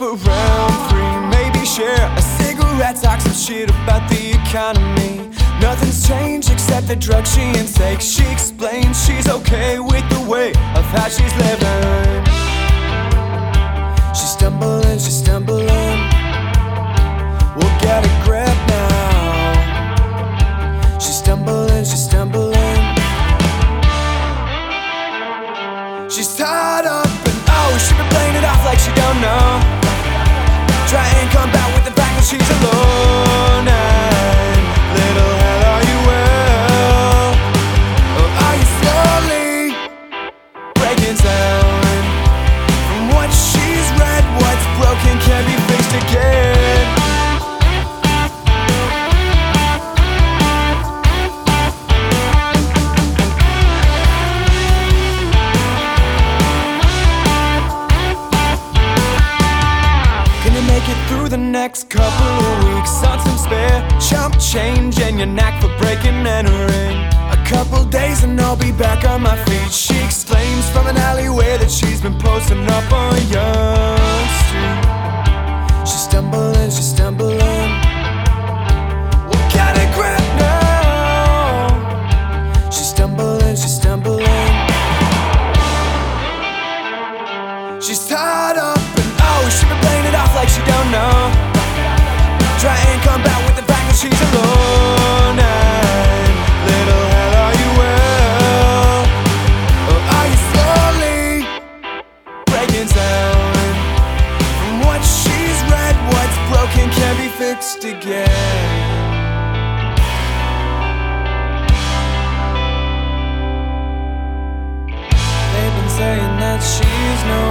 around free, maybe share a cigarette, talk some shit about the economy. Nothing's changed except the drugs she intakes. She explains she's okay with the way of how she's living. She's stumbling, we'll get a grip now. She's stumbling, she's tied up and oh, she been playing it off like she don't know. Try and combat with the fact that she's alone. And little hell, are you well? Or are you slowly breaking down? From what she's read, what's broken can be fixed again. Make it through the next couple of weeks on some spare chump change and your knack for breaking and entering. A couple days and I'll be back on my feet. She exclaims from an alleyway that she's been posting up on Young Street. She's stumbling, we'll get a grip now. She's stumbling, she's tied up and oh, she been playing it off like she don't know. Try and combat with the fact that she's alone. And little hell, are you well? Or are you slowly breaking down? From what she's read, what's broken can be fixed again. They've been saying that she's no